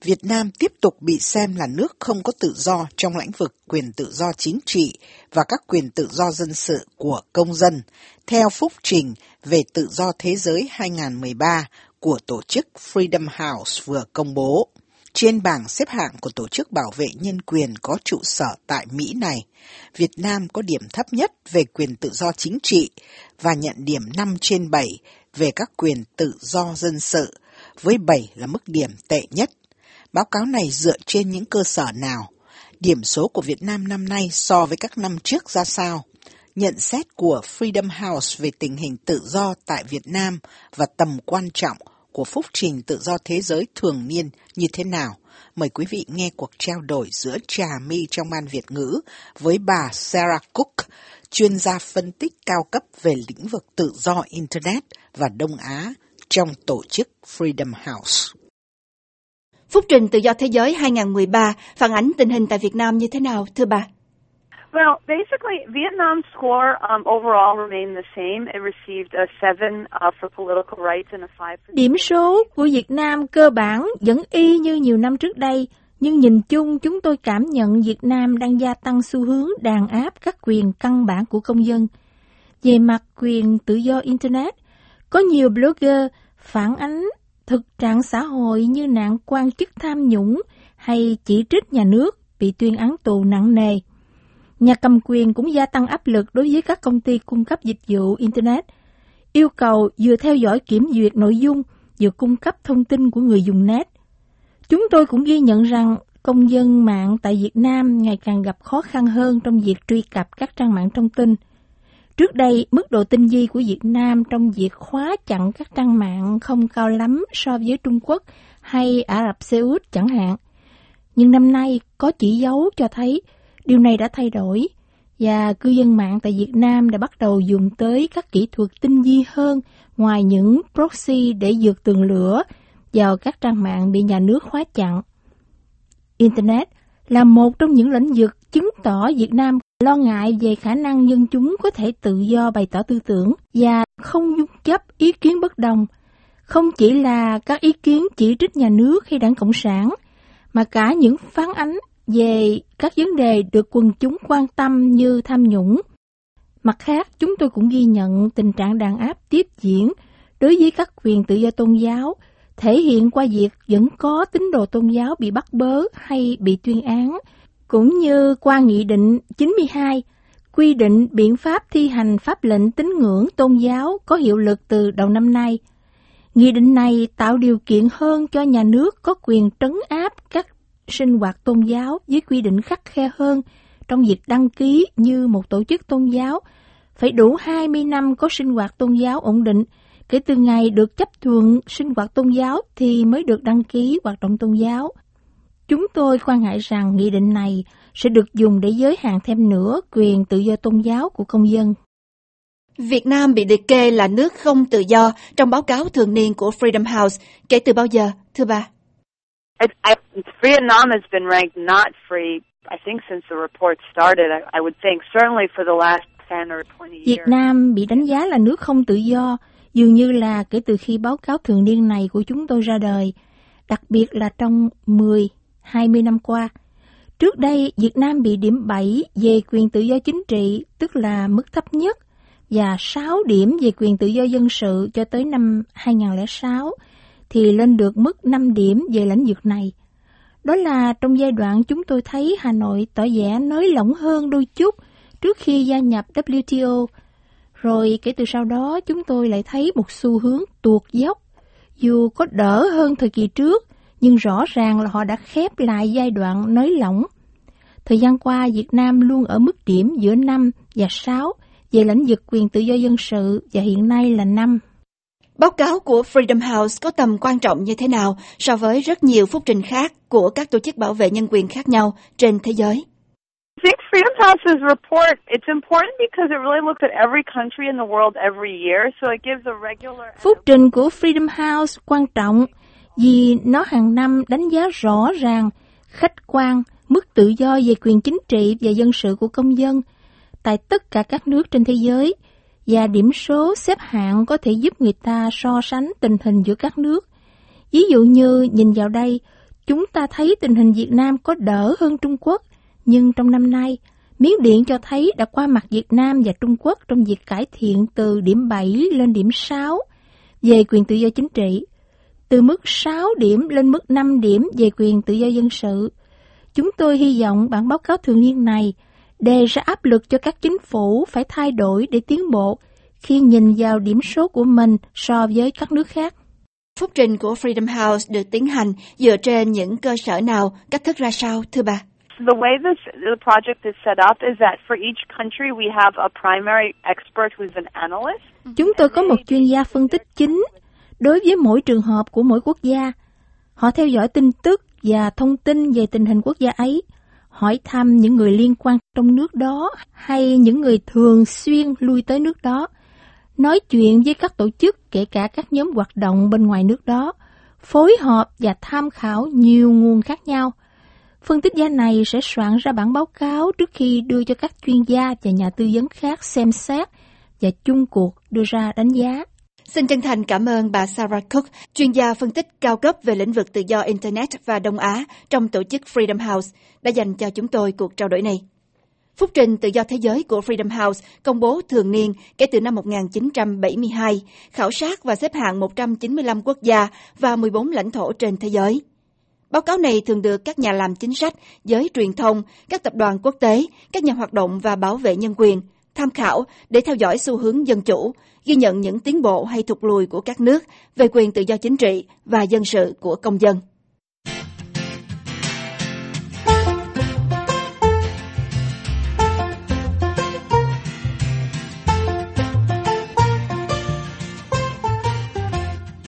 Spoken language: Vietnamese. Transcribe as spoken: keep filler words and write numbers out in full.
Việt Nam tiếp tục bị xem là nước không có tự do trong lĩnh vực quyền tự do chính trị và các quyền tự do dân sự của công dân, theo phúc trình về tự do thế giới hai không một ba của tổ chức Freedom House vừa công bố. Trên bảng xếp hạng của Tổ chức Bảo vệ Nhân quyền có trụ sở tại Mỹ này, Việt Nam có điểm thấp nhất về quyền tự do chính trị và nhận điểm năm trên bảy về các quyền tự do dân sự, với bảy là mức điểm tệ nhất. Báo cáo này dựa trên những cơ sở nào? Điểm số của Việt Nam năm nay so với các năm trước ra sao? Nhận xét của Freedom House về tình hình tự do tại Việt Nam và tầm quan trọng của phúc trình tự do thế giới thường niên như thế nào? Mời quý vị nghe cuộc trao đổi giữa Trà My trong Ban Việt ngữ với bà Sarah Cook, chuyên gia phân tích cao cấp về lĩnh vực tự do Internet và Đông Á trong tổ chức Freedom House. Phúc trình tự do thế giới hai không một ba phản ánh tình hình tại Việt Nam như thế nào, thưa bà? Well, basically, Vietnam's score um, overall remained the same. It received a seven uh, for political rights and a five for... Điểm số của Việt Nam cơ bản vẫn y như nhiều năm trước đây, nhưng nhìn chung chúng tôi cảm nhận Việt Nam đang gia tăng xu hướng đàn áp các quyền căn bản của công dân. Về mặt quyền tự do Internet, có nhiều blogger phản ánh thực trạng xã hội như nạn quan chức tham nhũng hay chỉ trích nhà nước bị tuyên án tù nặng nề. Nhà cầm quyền cũng gia tăng áp lực đối với các công ty cung cấp dịch vụ Internet, yêu cầu vừa theo dõi kiểm duyệt nội dung, vừa cung cấp thông tin của người dùng net. Chúng tôi cũng ghi nhận rằng công dân mạng tại Việt Nam ngày càng gặp khó khăn hơn trong việc truy cập các trang mạng thông tin. Trước đây, mức độ tinh vi của Việt Nam trong việc khóa chặn các trang mạng không cao lắm so với Trung Quốc hay Ả Rập Xê Út chẳng hạn. Nhưng năm nay có chỉ dấu cho thấy điều này đã thay đổi, và cư dân mạng tại Việt Nam đã bắt đầu dùng tới các kỹ thuật tinh vi hơn ngoài những proxy để vượt tường lửa vào các trang mạng bị nhà nước khóa chặn. Internet là một trong những lĩnh vực chứng tỏ Việt Nam lo ngại về khả năng dân chúng có thể tự do bày tỏ tư tưởng và không dung chấp ý kiến bất đồng, không chỉ là các ý kiến chỉ trích nhà nước hay Đảng Cộng sản, mà cả những phán ánh về các vấn đề được quần chúng quan tâm như tham nhũng. Mặt khác, chúng tôi cũng ghi nhận tình trạng đàn áp tiếp diễn đối với các quyền tự do tôn giáo, thể hiện qua việc vẫn có tín đồ tôn giáo bị bắt bớ hay bị tuyên án, cũng như qua Nghị định chín mươi hai, quy định biện pháp thi hành pháp lệnh tín ngưỡng tôn giáo có hiệu lực từ đầu năm nay. Nghị định này tạo điều kiện hơn cho nhà nước có quyền trấn áp các sinh hoạt tôn giáo với quy định khắt khe hơn trong việc đăng ký như một tổ chức tôn giáo, phải đủ hai mươi năm có sinh hoạt tôn giáo ổn định, kể từ ngày được chấp thuận sinh hoạt tôn giáo thì mới được đăng ký hoạt động tôn giáo. Chúng tôi quan ngại rằng nghị định này sẽ được dùng để giới hạn thêm nữa quyền tự do tôn giáo của công dân. Việt Nam bị liệt kê là nước không tự do trong báo cáo thường niên của Freedom House kể từ bao giờ, thưa bà? I, I, Vietnam has been ranked not free, I think, since the report started. I, I would think certainly for the last ten or twenty years. Việt Nam bị đánh giá là nước không tự do, dường như là kể từ khi báo cáo thường niên này của chúng tôi ra đời, đặc biệt là trong mười, hai mươi năm qua. Trước đây, Việt Nam bị điểm bảy về quyền tự do chính trị, tức là mức thấp nhất, và sáu điểm về quyền tự do dân sự cho tới năm hai không không sáu, thì lên được mức năm điểm về lĩnh vực này. Đó là trong giai đoạn chúng tôi thấy Hà Nội tỏ vẻ nới lỏng hơn đôi chút trước khi gia nhập W T O. Rồi kể từ sau đó chúng tôi lại thấy một xu hướng tuột dốc. Dù có đỡ hơn thời kỳ trước, nhưng rõ ràng là họ đã khép lại giai đoạn nới lỏng. Thời gian qua, Việt Nam luôn ở mức điểm giữa năm và sáu về lĩnh vực quyền tự do dân sự, và hiện nay là năm. Báo cáo của Freedom House có tầm quan trọng như thế nào so với rất nhiều phúc trình khác của các tổ chức bảo vệ nhân quyền khác nhau trên thế giới? I think Freedom House's report, it's important because it really looks at every country in the world every year, so it gives a regular... Phúc trình của Freedom House quan trọng vì nó hàng năm đánh giá rõ ràng, khách quan, mức tự do về quyền chính trị và dân sự của công dân tại tất cả các nước trên thế giới, và điểm số xếp hạng có thể giúp người ta so sánh tình hình giữa các nước. Ví dụ như nhìn vào đây, Chúng ta thấy tình hình Việt Nam có đỡ hơn Trung Quốc, nhưng trong năm nay, Miến Điện cho thấy đã qua mặt Việt Nam và Trung Quốc trong việc cải thiện từ điểm bảy lên điểm sáu về quyền tự do chính trị, từ mức sáu điểm lên mức năm điểm về quyền tự do dân sự. Chúng tôi hy vọng bản báo cáo thường niên này đề ra áp lực cho các chính phủ phải thay đổi để tiến bộ khi nhìn vào điểm số của mình so với các nước khác. Phúc trình của Freedom House được tiến hành dựa trên những cơ sở nào, cách thức ra sao, thưa bà? The way this, the project is set up is that for each country we have a primary expert who's an analyst. Chúng tôi có một chuyên gia phân tích chính đối với mỗi trường hợp của mỗi quốc gia. Họ theo dõi tin tức và thông tin về tình hình quốc gia ấy, hỏi thăm những người liên quan trong nước đó hay những người thường xuyên lui tới nước đó, nói chuyện với các tổ chức kể cả các nhóm hoạt động bên ngoài nước đó, phối hợp và tham khảo nhiều nguồn khác nhau. Phân tích gia này sẽ soạn ra bản báo cáo trước khi đưa cho các chuyên gia và nhà tư vấn khác xem xét và chung cuộc đưa ra đánh giá. Xin chân thành cảm ơn bà Sarah Cook, chuyên gia phân tích cao cấp về lĩnh vực tự do Internet và Đông Á trong tổ chức Freedom House, đã dành cho chúng tôi cuộc trao đổi này. Phúc trình tự do thế giới của Freedom House công bố thường niên kể từ năm một nghìn chín trăm bảy mươi hai, khảo sát và xếp hạng một trăm chín mươi lăm quốc gia và mười bốn lãnh thổ trên thế giới. Báo cáo này thường được các nhà làm chính sách, giới truyền thông, các tập đoàn quốc tế, các nhà hoạt động và bảo vệ nhân quyền tham khảo để theo dõi xu hướng dân chủ, ghi nhận những tiến bộ hay thụt lùi của các nước về quyền tự do chính trị và dân sự của công dân.